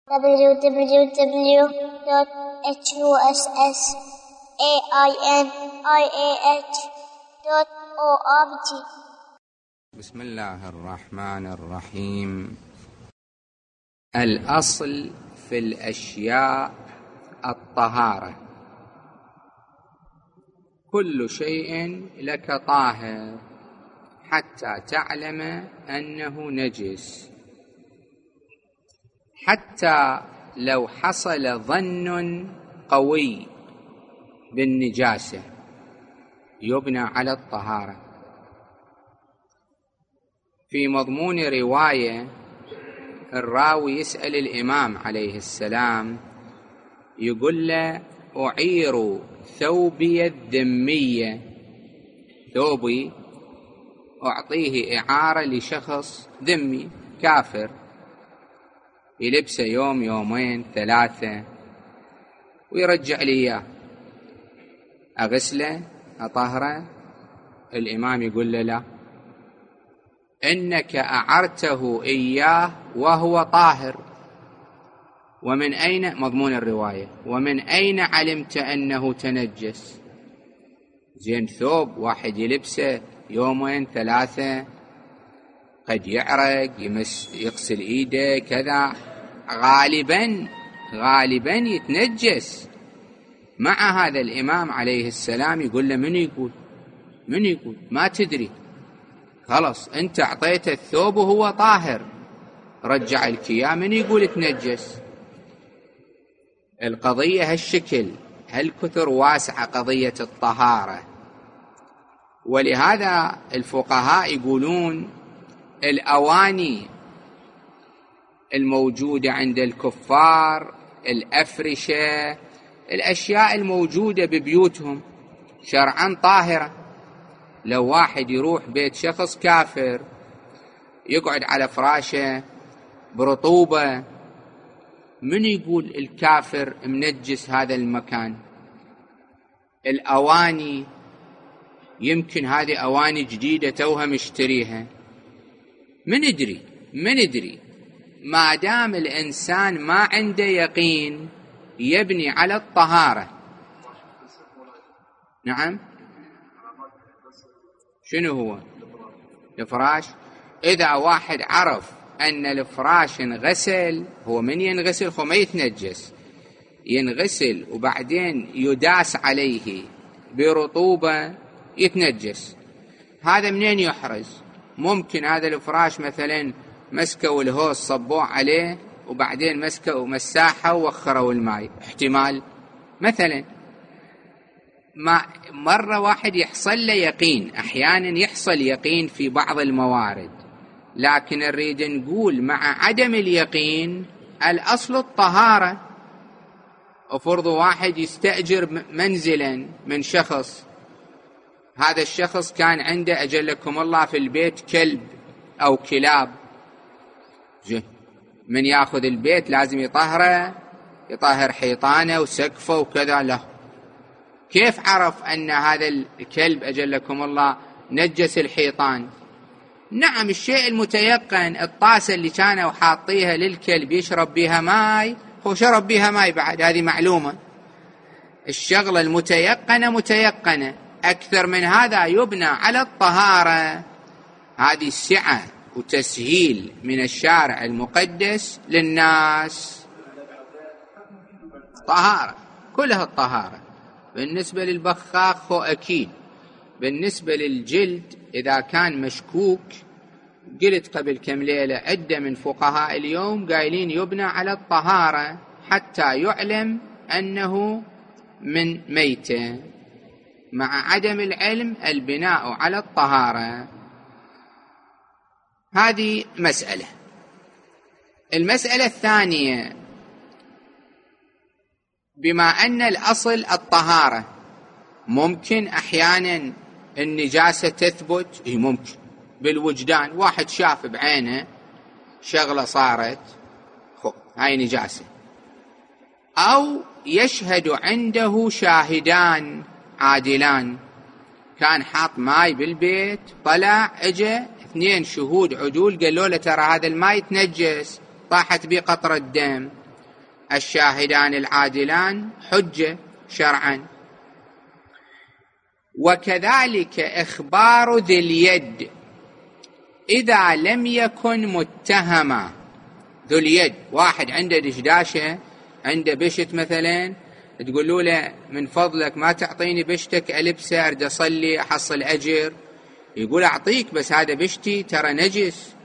www.husainiah.org. بسم الله الرحمن الرحيم. الأصل في الأشياء الطهارة. كل شيء لك طاهر حتى تعلم أنه نجس، حتى لو حصل ظن قوي بالنجاسة يبنى على الطهارة. في مضمون رواية الراوي يسأل الإمام عليه السلام، يقول له: أعير ثوبي الذمية، ثوبي أعطيه إعارة لشخص ذمي كافر، يلبسه يوم يومين ثلاثة ويرجع لي إياه، أغسله أطهره؟ الإمام يقول له: لا، إنك أعرته إياه وهو طاهر. ومن أين؟ مضمون الرواية: ومن أين علمت أنه تنجس؟ زين، ثوب واحد يلبسه يومين ثلاثة قد يعرق، يغسل إيده كذا، غالبا يتنجس. مع هذا الإمام عليه السلام يقول له: من يقول ما تدري، خلاص أنت أعطيته الثوب وهو طاهر، رجع لك إياه، من يقول تنجس؟ القضية هالشكل، هالكثر واسعة قضية الطهارة. ولهذا الفقهاء يقولون الأواني الموجودة عند الكفار، الأفرشة، الأشياء الموجودة ببيوتهم شرعا طاهرة. لو واحد يروح بيت شخص كافر يقعد على فراشه برطوبة، من يقول الكافر منجس هذا المكان؟ الأواني يمكن هذه أواني جديدة توها مشتريها، من يدري؟ ما دام الإنسان ما عنده يقين يبني على الطهارة. نعم، شنو هو الفراش؟ إذا واحد عرف أن الفراش انغسل، هو من ينغسل؟ هو ما يتنجس، ينغسل وبعدين يداس عليه برطوبة يتنجس. هذا منين يحرز؟ ممكن هذا الفراش مثلا مسكوا الهوس صبوه عليه وبعدين مسكوا مساحة ووخروا الماء، احتمال مثلا. ما مرة واحد يحصل له يقين، أحيانا يحصل يقين في بعض الموارد، لكن نريد نقول مع عدم اليقين الأصل الطهارة. أفرض واحد يستأجر منزلا من شخص، هذا الشخص كان عنده أجلكم الله في البيت كلب أو كلاب، من يأخذ البيت لازم يطهره، يطهر حيطانه وسقفه وكذا. له كيف عرف أن هذا الكلب أجلكم الله نجس الحيطان؟ نعم، الشيء المتيقن، الطاسة اللي كانوا حاطيها للكلب يشرب بها ماء، هو شرب بها ماء بعد، هذه معلومة. الشغلة المتيقنة متيقنة، أكثر من هذا يبنى على الطهارة. هذه السعة وتسهيل من الشارع المقدس للناس. طهارة، كلها الطهارة. بالنسبة للبخاخ هو أكيد. بالنسبة للجلد إذا كان مشكوك، قلت قبل كم ليلة عدة من فقهاء اليوم قايلين يبنى على الطهارة حتى يعلم أنه من ميتة. مع عدم العلم البناء على الطهارة. هذه مسألة. المسألة الثانية، بما أن الأصل الطهارة، ممكن أحيانا النجاسة تثبت، ممكن بالوجدان، واحد شاف بعينه شغلة صارت، هاي نجاسة، أو يشهد عنده شاهدان عادلان، كان حاط ماي بالبيت، طلع اجى 2 شهود عدول قالوا له ترى هذا الماي تنجس، طاحت به قطرة دم، الشاهدان العادلان حجة شرعا. وكذلك إخبار ذي اليد إذا لم يكن متهما. ذو اليد واحد عنده دشداشة، عنده بشت مثلا، تقولوا له من فضلك ما تعطيني بشتك ألبسه أرد أصلي أحصل أجر، يقول أعطيك بس هذا بشتي ترى نجس،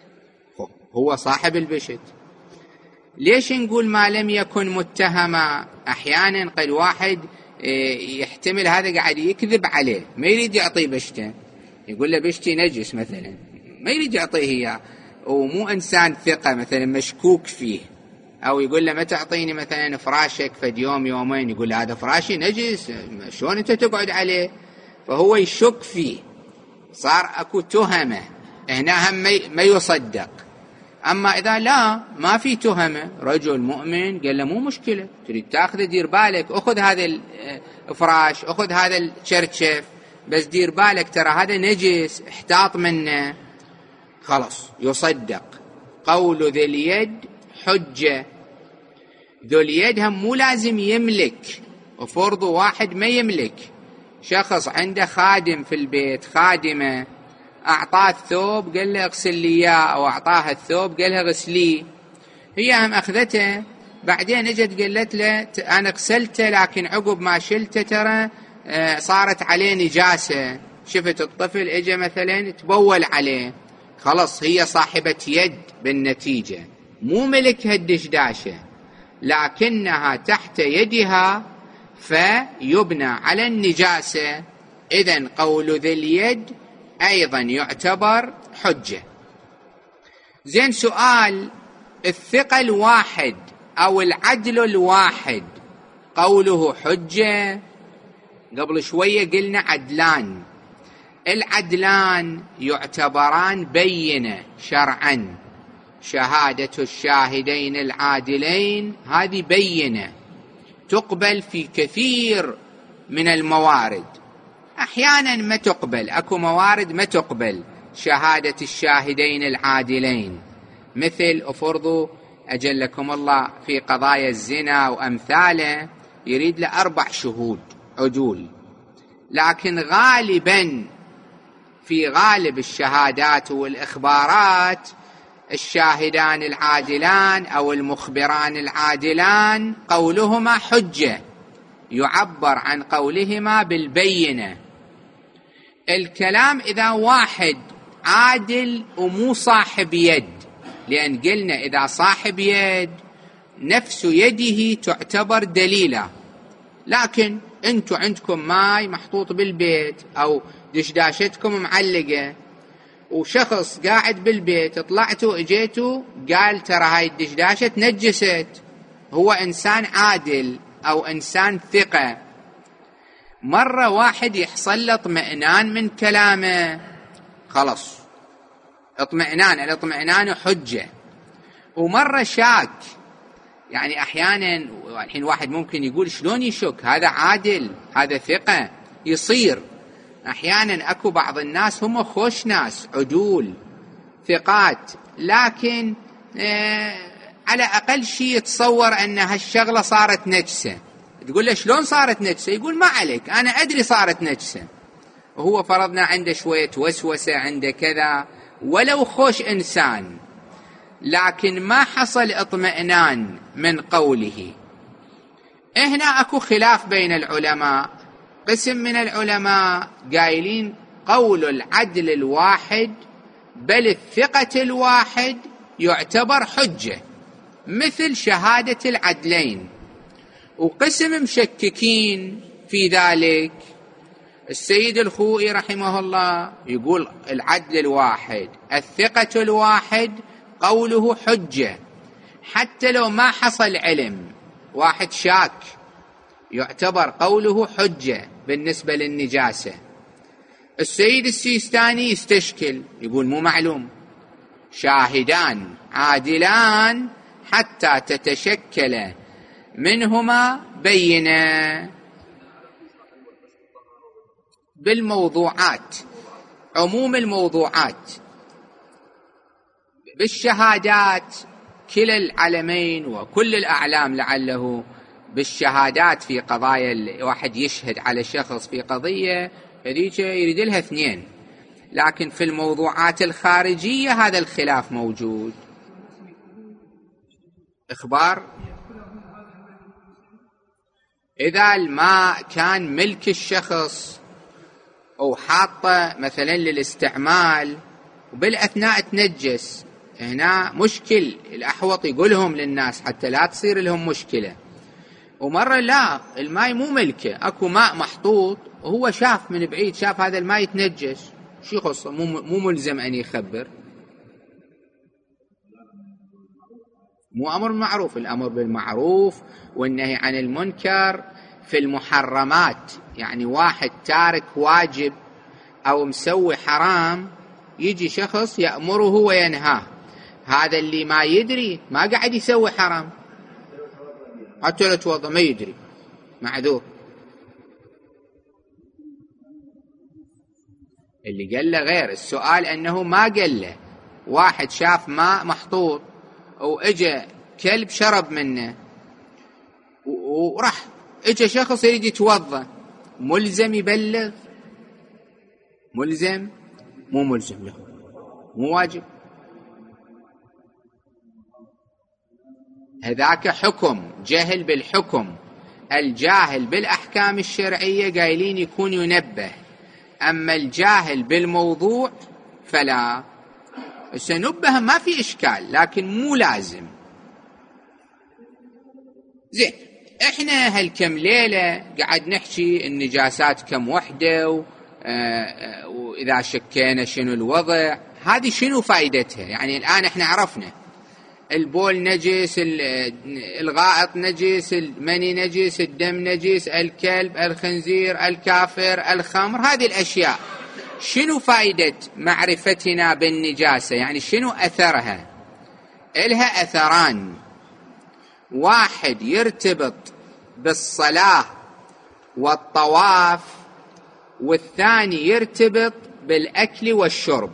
هو صاحب البشت. ليش نقول ما لم يكن متهما؟ أحيانا قد واحد يحتمل هذا قاعد يكذب عليه، ما يريد يعطيه بشته، يقول له بشتي نجس مثلا، ما يريد يعطيه إياه، ومو إنسان ثقة مثلا مشكوك فيه. أو يقول له ما تعطيني مثلا فراشك فد يوم يومين، يقول له هذا فراشي نجس شلون أنت تقعد عليه؟ فهو يشك فيه، صار أكو تهمة هنا، هم ما يصدق. أما إذا لا ما في تهمة، رجل مؤمن قال له مو مشكلة، تريد تأخذ دير بالك، أخذ هذا الفراش، أخذ هذا الشرشف، بس دير بالك ترى هذا نجس احتاط منه، خلاص يصدق. قول ذي اليد حجة. ذو اليد هم مو لازم يملك، وفرض واحد ما يملك، شخص عنده خادم في البيت، خادمة، أعطاه الثوب قال له اغسل لي إياه، أو أعطاها الثوب قال لها غسليه، هي هم أخذته، بعدين اجت قالت له أنا غسلته لكن عقب ما شلته ترى صارت عليه نجاسة، شفت الطفل اجى مثلا تبول عليه، خلاص هي صاحبة يد بالنتيجة، مو ملك هالدشداشة لكنها تحت يدها فيبنى على النجاسة. إذن قول ذي اليد أيضا يعتبر حجة. زين، سؤال، الثقة الواحد أو العدل الواحد قوله حجة؟ قبل شوية قلنا عدلان، العدلان يعتبران بينة شرعا، شهادة الشاهدين العادلين هذه بينة تقبل في كثير من الموارد، أحيانا ما تقبل، أكو موارد ما تقبل شهادة الشاهدين العادلين، مثل أفرضوا أجلكم الله في قضايا الزنا وأمثاله يريد له 4 شهود عدول، لكن غالبا في غالب الشهادات والإخبارات الشاهدان العادلان أو المخبران العادلان قولهما حجة، يعبر عن قولهما بالبينة. الكلام إذا واحد عادل ومو صاحب يد، لأن قلنا إذا صاحب يد نفس يده تعتبر دليلة، لكن أنتوا عندكم ماي محطوط بالبيت أو دشداشتكم معلقة، وشخص قاعد بالبيت طلعتوا اجيتوا قال ترى هاي الدشداشة تنجست، هو إنسان عادل أو إنسان ثقة، مرة واحد يحصل له اطمئنان من كلامه، خلص اطمئنان، الاطمئنان حجة. ومرة شاك، يعني أحيانا الحين واحد ممكن يقول شلون يشك، هذا عادل هذا ثقة، يصير أحيانا أكو بعض الناس هم خوش ناس عدول ثقات، لكن على أقل شيء يتصور أن هالشغلة صارت نجسة، تقول له شلون صارت نجسة، يقول ما عليك أنا أدري صارت نجسة، وهو فرضنا عنده شوية وسوسة، عنده كذا، ولو خوش إنسان، لكن ما حصل اطمئنان من قوله. هنا أكو خلاف بين العلماء، قسم من العلماء قايلين قول العدل الواحد بل الثقة الواحد يعتبر حجة مثل شهادة العدلين، وقسم مشككين في ذلك. السيد الخوئي رحمه الله يقول العدل الواحد الثقة الواحد قوله حجة حتى لو ما حصل علم، واحد شاك يعتبر قوله حجة بالنسبة للنجاسة. السيد السيستاني يستشكل يقول مو معلوم، شاهدان عادلان حتى تتشكل منهما بينة. بالموضوعات، عموم الموضوعات، بالشهادات كلا العلمين وكل الأعلام لعله بالشهادات في قضايا واحد يشهد على شخص في قضية هذيك يريد لها اثنين، لكن في الموضوعات الخارجية هذا الخلاف موجود. إخبار إذا الماء كان ملك الشخص أو حاطة مثلا للاستعمال وبالأثناء تنجس، هنا مشكل الأحوط يقولهم للناس حتى لا تصير لهم مشكلة. ومرة لا، الماء مو ملكه، أكو ماء محطوط وهو شاف من بعيد، شاف هذا الماء يتنجس، شو يخصه؟ مو ملزم أن يخبر. مو أمر بالمعروف، الأمر بالمعروف والنهي عن المنكر في المحرمات. يعني واحد تارك واجب أو مسوي حرام يجي شخص يأمره وينهاه، هذا اللي ما يدري ما قاعد يسوي حرام، حتى لو توضأ ما يدري، معذور. اللي قال له غير السؤال، أنه ما قال له واحد شاف ماء محطوط وإجا كلب شرب منه وراح إجا شخص يريد يتوضأ، ملزم يبلغ؟ ملزم؟ مو ملزم له، مو واجب. هذاك حكم جهل بالحكم، الجاهل بالأحكام الشرعية قايلين يكون ينبه، أما الجاهل بالموضوع فلا. سنبه ما في إشكال، لكن مو لازم. زين، إحنا هالكم ليلة قاعد نحكي النجاسات كم وحدة، وإذا شكينا شنو الوضع، هذه شنو فائدتها؟ يعني الآن إحنا عرفنا البول نجس، الغائط نجس، المني نجس، الدم نجس، الكلب، الخنزير، الكافر، الخمر، هذه الأشياء شنو فائدة معرفتنا بالنجاسة؟ يعني شنو أثرها؟ إلها أثران، واحد يرتبط بالصلاة والطواف، والثاني يرتبط بالأكل والشرب.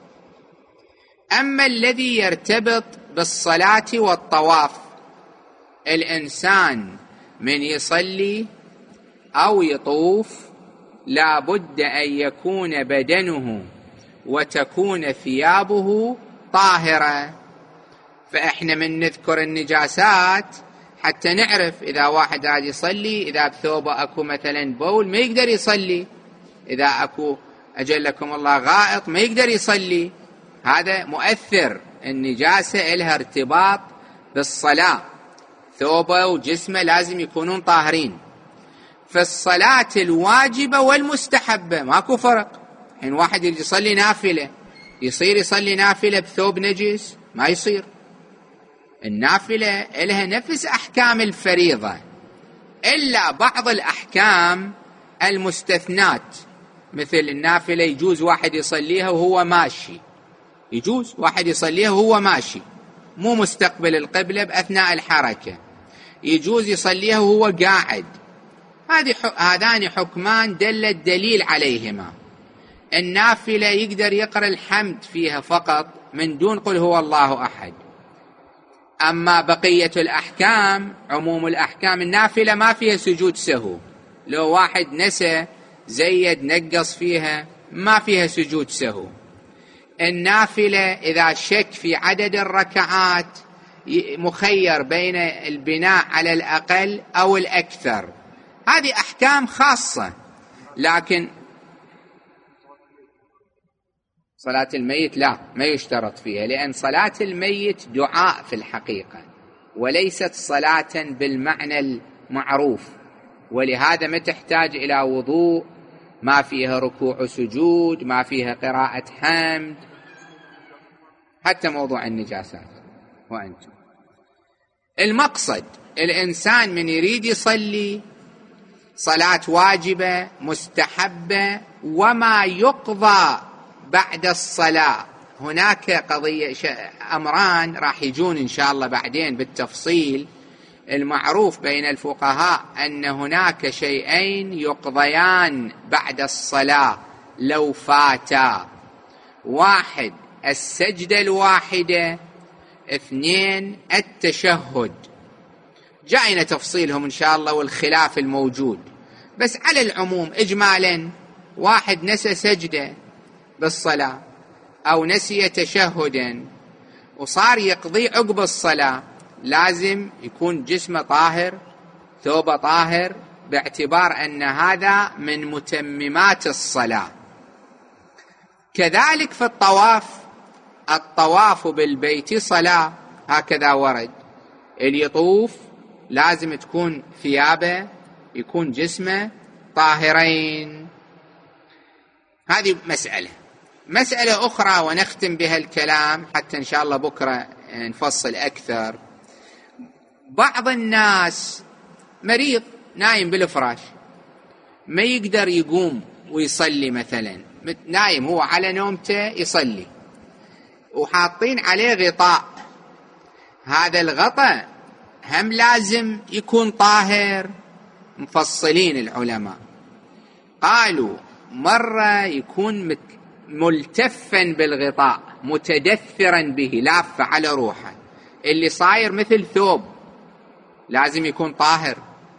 أما الذي يرتبط بالصلاة والطواف، الإنسان من يصلي أو يطوف لا بد أن يكون بدنه وتكون ثيابه طاهرة. فإحنا من نذكر النجاسات حتى نعرف إذا واحد قاعد يصلي، إذا بثوبه أكو مثلا بول ما يقدر يصلي، إذا أكو أجلكم الله غائط ما يقدر يصلي، هذا مؤثر. النجاسة إلها ارتباط بالصلاة، ثوبه وجسمه لازم يكونون طاهرين. في الصلاة الواجبة والمستحبة ماكو فرق. حين واحد يصلي نافلة، يصير يصلي نافلة بثوب نجس؟ ما يصير. النافلة إلها نفس أحكام الفريضة، إلا بعض الأحكام المستثنات، مثل النافلة يجوز واحد يصليها وهو ماشي، يجوز واحد يصليها وهو ماشي مو مستقبل القبلة بأثناء الحركة، يجوز يصليها وهو قاعد. هذان حكمان دل الدليل عليهما. النافلة يقدر يقرأ الحمد فيها فقط من دون قل هو الله أحد. أما بقية الأحكام، عموم الأحكام، النافلة ما فيها سجود سهو، لو واحد نسى زيد نقص فيها ما فيها سجود سهو. النافلة إذا شك في عدد الركعات مخير بين البناء على الأقل أو الأكثر، هذه أحكام خاصة. لكن صلاة الميت لا، ما يشترط فيها، لأن صلاة الميت دعاء في الحقيقة وليست صلاة بالمعنى المعروف، ولهذا ما تحتاج إلى وضوء، ما فيها ركوع وسجود، ما فيها قراءة حمد، حتى موضوع النجاسات. وأنتم المقصد الإنسان من يريد يصلي صلاة واجبة مستحبة وما يقضى بعد الصلاة، هناك قضية أمران راح يجون إن شاء الله بعدين بالتفصيل. المعروف بين الفقهاء أن هناك شيئين يقضيان بعد الصلاة لو فاتا: واحد السجدة الواحدة 2 التشهد. جاينا تفصيلهم إن شاء الله والخلاف الموجود، بس على العموم إجمالا واحد نسى سجدة بالصلاة أو نسي تشهدا وصار يقضي عقب الصلاة، لازم يكون جسمه طاهر، ثوبه طاهر، باعتبار أن هذا من متممات الصلاة. كذلك في الطواف بالبيت صلاة، هكذا ورد. اللي يطوف لازم تكون ثيابه، يكون جسمه طاهرين. هذه مسألة أخرى ونختم بها الكلام حتى إن شاء الله بكرة نفصل أكثر. بعض الناس مريض نايم بالفراش، ما يقدر يقوم ويصلي، مثلا نايم هو على نومته يصلي وحاطين عليه غطاء، هذا الغطاء هم لازم يكون طاهر. مفصلين العلماء قالوا مرة يكون ملتفا بالغطاء، متدثرا به، لافة على روحه، اللي صاير مثل ثوب، لازم يكون طاهر.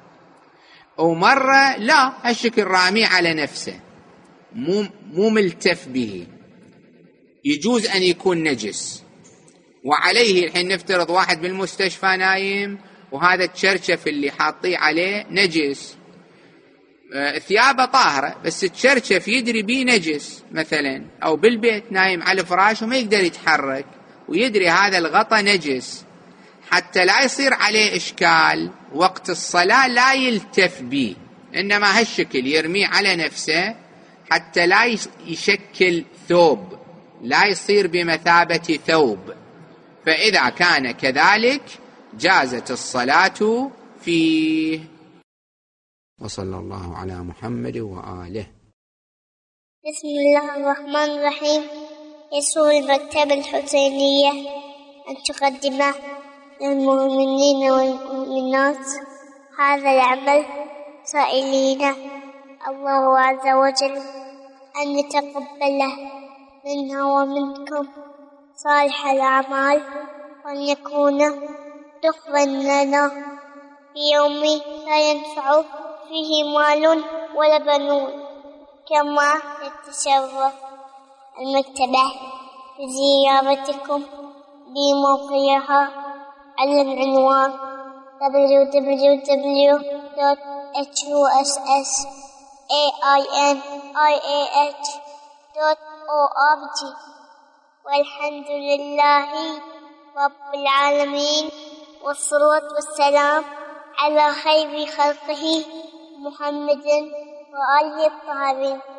ومرة لا، هالشكل رامي على نفسه، مو ملتف به، يجوز أن يكون نجس. وعليه الحين نفترض واحد بالمستشفى نايم وهذا التشرشف اللي حاطيه عليه نجس، ثيابه طاهرة بس التشرشف يدري بيه نجس مثلا، أو بالبيت نايم على فراش وما يقدر يتحرك ويدري هذا الغطاء نجس، حتى لا يصير عليه إشكال وقت الصلاة لا يلتف به، إنما هالشكل يرميه على نفسه حتى لا يشكل ثوب، لا يصير بمثابة ثوب. فإذا كان كذلك جازت الصلاة فيه. وصلى الله على محمد وآله. بسم الله الرحمن الرحيم. يسر المكتبة الحسينية أن تقدم للمؤمنين والمؤمنات هذا العمل، سائلين الله عز وجل أن يتقبله منا ومنكم صالح الأعمال، وأن يكون دخلا لنا في يوم لا ينفع فيه مال ولا بنون. كما يتشرف المكتبة بزيارتكم بموقعها على العنوان www.hussainih.org. والحمد لله رب العالمين، والصلاة والسلام على خير خلقه محمد وآله الطاهرين.